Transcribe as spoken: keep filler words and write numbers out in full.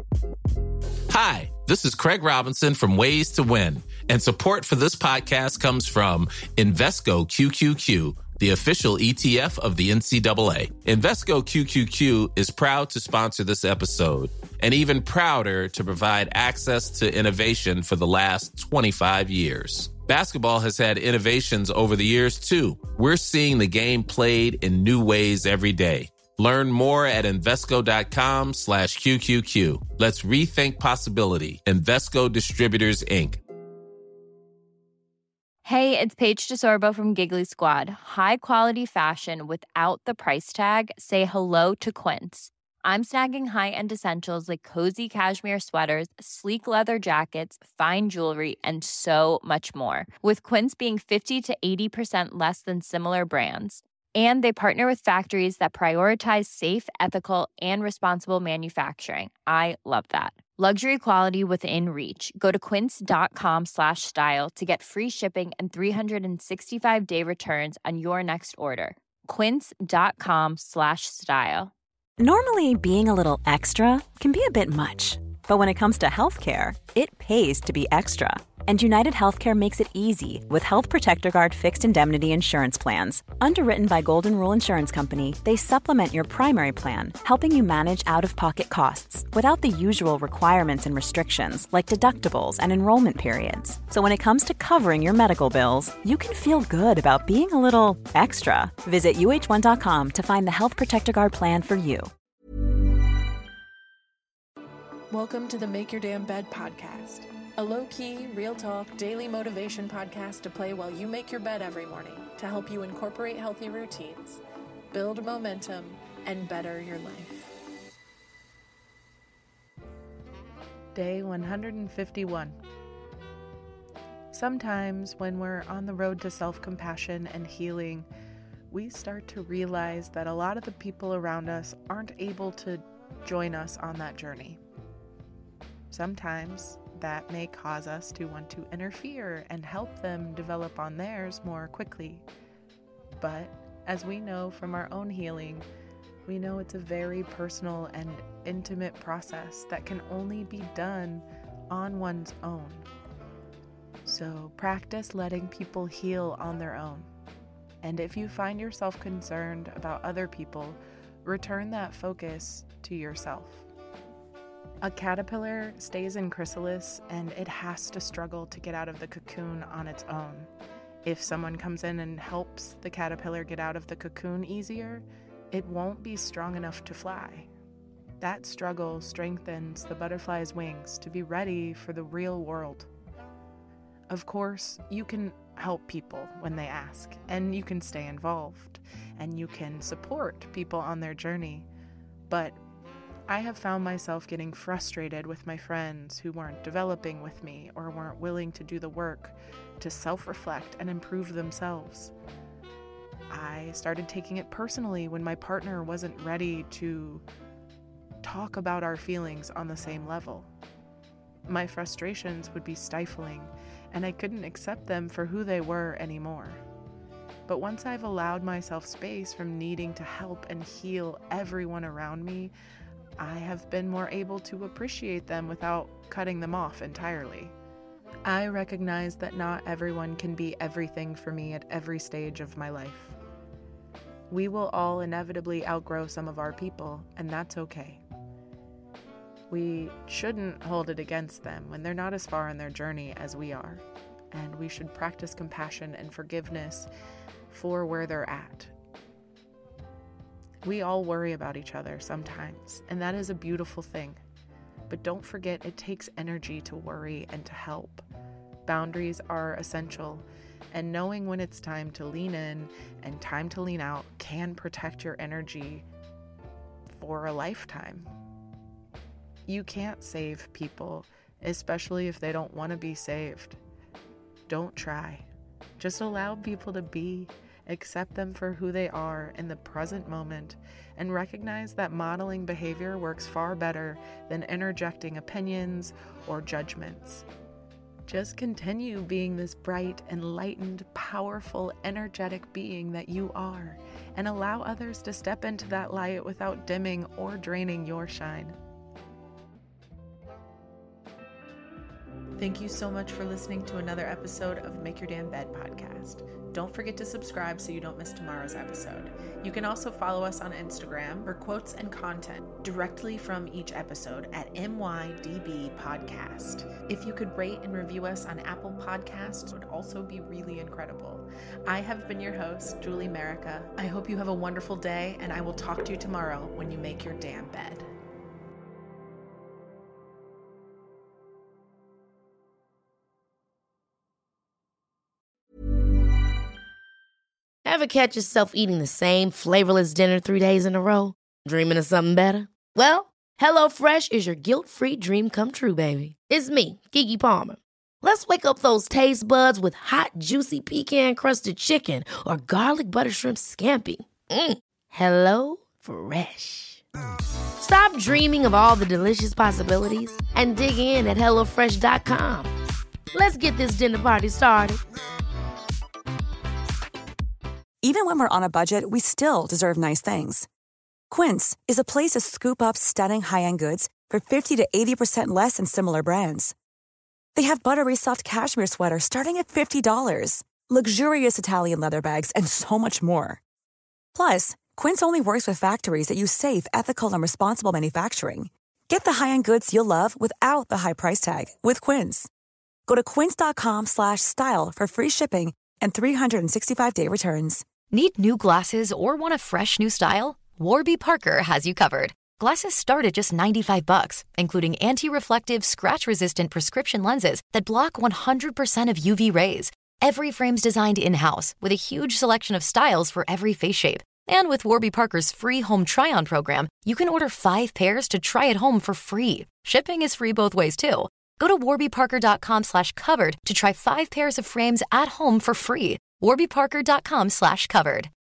Hi, this is Craig Robinson from Ways to Win, and support for this podcast comes from Invesco Q Q Q, the official E T F of the N C double A. Invesco Q Q Q is proud to sponsor this episode, and even prouder to provide access to innovation for the last twenty-five years. Basketball has had innovations over the years, too. We're seeing the game played in new ways every day. Learn more at Invesco.com slash QQQ. Let's rethink possibility. Invesco Distributors, Incorporated. Hey, it's Paige DeSorbo from Giggly Squad. High quality fashion without the price tag. Say hello to Quince. I'm snagging high-end essentials like cozy cashmere sweaters, sleek leather jackets, fine jewelry, and so much more. With Quince being fifty to eighty percent less than similar brands. And they partner with factories that prioritize safe, ethical, and responsible manufacturing. I love that. Luxury quality within reach. Go to quince.com slash style to get free shipping and three sixty-five day returns on your next order. Quince.com slash style. Normally, being a little extra can be a bit much. But when it comes to healthcare, it pays to be extra. And United Healthcare makes it easy with Health Protector Guard fixed indemnity insurance plans. Underwritten by Golden Rule Insurance Company, they supplement your primary plan, helping you manage out-of-pocket costs without the usual requirements and restrictions like deductibles and enrollment periods. So when it comes to covering your medical bills, you can feel good about being a little extra. Visit U H one dot com to find the Health Protector Guard plan for you. Welcome to the Make Your Damn Bed podcast. A low-key, real-talk, daily motivation podcast to play while you make your bed every morning to help you incorporate healthy routines, build momentum, and better your life. Day one hundred fifty-one. Sometimes when we're on the road to self-compassion and healing, we start to realize that a lot of the people around us aren't able to join us on that journey. Sometimes that may cause us to want to interfere and help them develop on theirs more quickly. But as we know from our own healing, we know it's a very personal and intimate process that can only be done on one's own. So practice letting people heal on their own. And if you find yourself concerned about other people, return that focus to yourself. A caterpillar stays in chrysalis and it has to struggle to get out of the cocoon on its own. If someone comes in and helps the caterpillar get out of the cocoon easier, it won't be strong enough to fly. That struggle strengthens the butterfly's wings to be ready for the real world. Of course, you can help people when they ask, and you can stay involved, and you can support people on their journey, but I have found myself getting frustrated with my friends who weren't developing with me or weren't willing to do the work to self-reflect and improve themselves. I started taking it personally when my partner wasn't ready to talk about our feelings on the same level. My frustrations would be stifling, and I couldn't accept them for who they were anymore. But once I've allowed myself space from needing to help and heal everyone around me, I have been more able to appreciate them without cutting them off entirely. I recognize that not everyone can be everything for me at every stage of my life. We will all inevitably outgrow some of our people, and that's okay. We shouldn't hold it against them when they're not as far in their journey as we are, and we should practice compassion and forgiveness for where they're at. We all worry about each other sometimes, and that is a beautiful thing. But don't forget, it takes energy to worry and to help. Boundaries are essential, and knowing when it's time to lean in and time to lean out can protect your energy for a lifetime. You can't save people, especially if they don't want to be saved. Don't try. Just allow people to be. Accept them for who they are in the present moment, and recognize that modeling behavior works far better than interjecting opinions or judgments. Just continue being this bright, enlightened, powerful, energetic being that you are, and allow others to step into that light without dimming or draining your shine. Thank you so much for listening to another episode of Make Your Damn Bed podcast. Don't forget to subscribe so you don't miss tomorrow's episode. You can also follow us on Instagram for quotes and content directly from each episode at M Y D B Podcast. If you could rate and review us on Apple Podcasts, it would also be really incredible. I have been your host, Julie Merica. I hope you have a wonderful day, and I will talk to you tomorrow when you make your damn bed. Ever catch yourself eating the same flavorless dinner three days in a row? Dreaming of something better? Well, HelloFresh is your guilt-free dream come true, baby. It's me, Keke Palmer. Let's wake up those taste buds with hot, juicy pecan-crusted chicken or garlic butter shrimp scampi. Mm. Hello Fresh. Stop dreaming of all the delicious possibilities and dig in at hello fresh dot com. Let's get this dinner party started. Even when we're on a budget, we still deserve nice things. Quince is a place to scoop up stunning high-end goods for fifty to eighty percent less than similar brands. They have buttery soft cashmere sweaters starting at fifty dollars, luxurious Italian leather bags, and so much more. Plus, Quince only works with factories that use safe, ethical, and responsible manufacturing. Get the high-end goods you'll love without the high price tag with Quince. Go to quince.com slash style for free shipping and three sixty-five day returns. Need new glasses or want a fresh new style? Warby Parker has you covered. Glasses start at just ninety-five bucks, including anti-reflective, scratch-resistant prescription lenses that block one hundred percent of U V rays. Every frame's designed in-house with a huge selection of styles for every face shape. And with Warby Parker's free home try-on program, you can order five pairs to try at home for free. Shipping is free both ways, too. Go to warbyparker.com slash covered to try five pairs of frames at home for free. warbyparker.com slash covered.